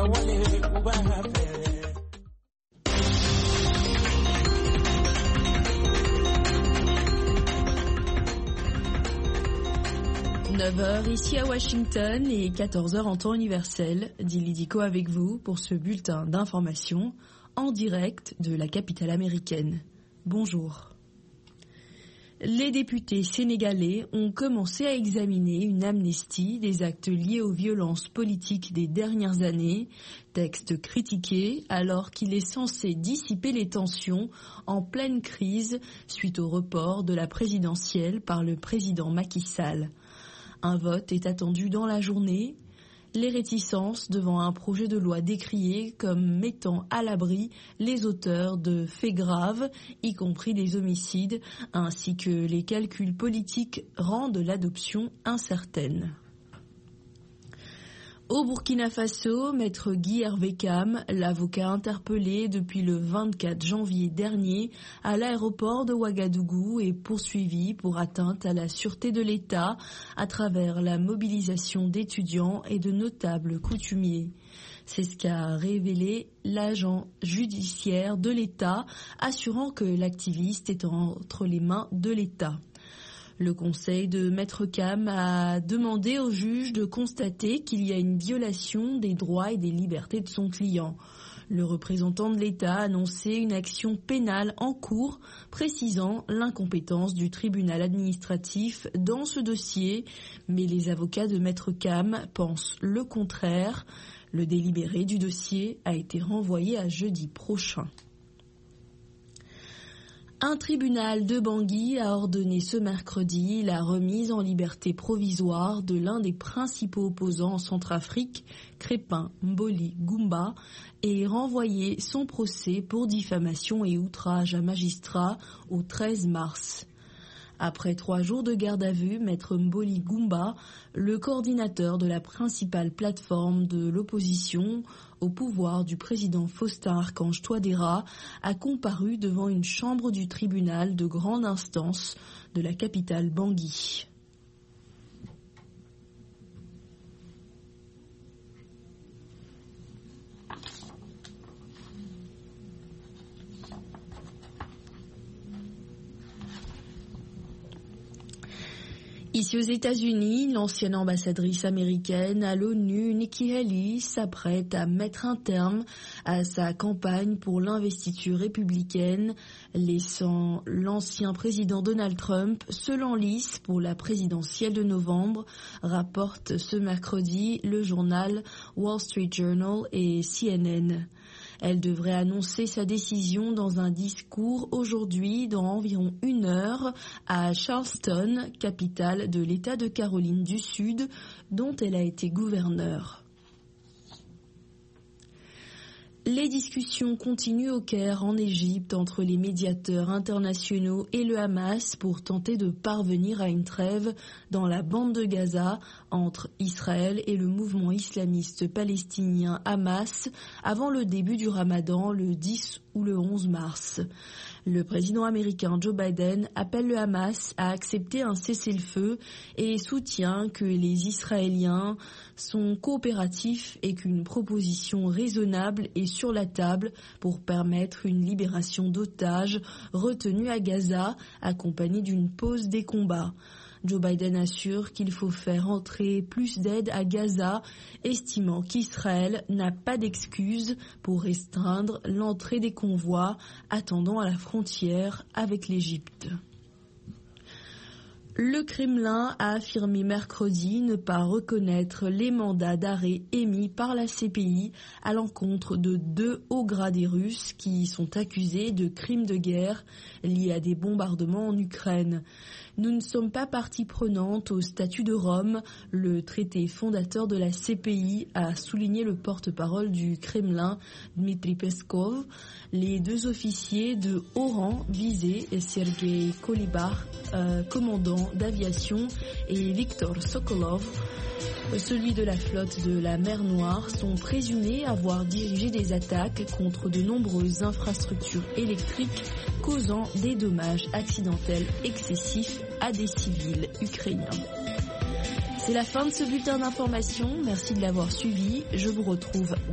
h ici à Washington et 14h en temps universel. Dilidico avec vous pour ce bulletin d'information en direct de la capitale américaine. Bonjour. Les députés sénégalais ont commencé à examiner une amnistie des actes liés aux violences politiques des dernières années, texte critiqué alors qu'il est censé dissiper les tensions en pleine crise suite au report de la présidentielle par le président Macky Sall. Un vote est attendu dans la journée. Les réticences devant un projet de loi décrié comme mettant à l'abri les auteurs de faits graves, y compris des homicides, ainsi que les calculs politiques rendent l'adoption incertaine. Au Burkina Faso, maître Guy Hervé Cam, l'avocat interpellé depuis le 24 janvier dernier à l'aéroport de Ouagadougou, est poursuivi pour atteinte à la sûreté de l'État à travers la mobilisation d'étudiants et de notables coutumiers. C'est ce qu'a révélé l'agent judiciaire de l'État, assurant que l'activiste est entre les mains de l'État. Le conseil de Maître Cam a demandé au juge de constater qu'il y a une violation des droits et des libertés de son client. Le représentant de l'État a annoncé une action pénale en cours, précisant l'incompétence du tribunal administratif dans ce dossier, mais les avocats de Maître Cam pensent le contraire. Le délibéré du dossier a été renvoyé à jeudi prochain. Un tribunal de Bangui a ordonné ce mercredi la remise en liberté provisoire de l'un des principaux opposants en Centrafrique, Crépin Mboli Goumba, et renvoyé son procès pour diffamation et outrage à magistrat au 13 mars. Après 3 jours de garde à vue, maître Mboli Goumba, le coordinateur de la principale plateforme de l'opposition au pouvoir du président Faustin Archange Touadéra, a comparu devant une chambre du tribunal de grande instance de la capitale Bangui. Ici aux États-Unis, l'ancienne ambassadrice américaine à l'ONU, Nikki Haley, s'apprête à mettre un terme à sa campagne pour l'investiture républicaine, laissant l'ancien président Donald Trump seul en lice pour la présidentielle de novembre, rapporte ce mercredi le journal Wall Street Journal et CNN. Elle devrait annoncer sa décision dans un discours aujourd'hui dans environ 1 heure à Charleston, capitale de l'État de Caroline du Sud, dont elle a été gouverneure. Les discussions continuent au Caire, en Égypte, entre les médiateurs internationaux et le Hamas pour tenter de parvenir à une trêve dans la bande de Gaza entre Israël et le mouvement islamiste palestinien Hamas avant le début du Ramadan le 10 ou le 11 mars. Le président américain Joe Biden appelle le Hamas à accepter un cessez-le-feu et soutient que les Israéliens sont coopératifs et qu'une proposition raisonnable est sur la table pour permettre une libération d'otages retenus à Gaza, accompagnée d'une pause des combats. Joe Biden assure qu'il faut faire entrer plus d'aide à Gaza, estimant qu'Israël n'a pas d'excuses pour restreindre l'entrée des convois attendant à la frontière avec l'Égypte. Le Kremlin a affirmé mercredi ne pas reconnaître les mandats d'arrêt émis par la CPI à l'encontre de 2 hauts gradés russes qui sont accusés de crimes de guerre liés à des bombardements en Ukraine. Nous ne sommes pas partie prenante au statut de Rome, le traité fondateur de la CPI, a souligné le porte-parole du Kremlin, Dmitry Peskov. Les 2 officiers de haut rang visés, Sergei Kolibar, commandant d'aviation, et Viktor Sokolov, celui de la flotte de la mer Noire, sont présumés avoir dirigé des attaques contre de nombreuses infrastructures électriques, causant des dommages accidentels excessifs à des civils ukrainiens. C'est la fin de ce bulletin d'information. Merci de l'avoir suivi. Je vous retrouve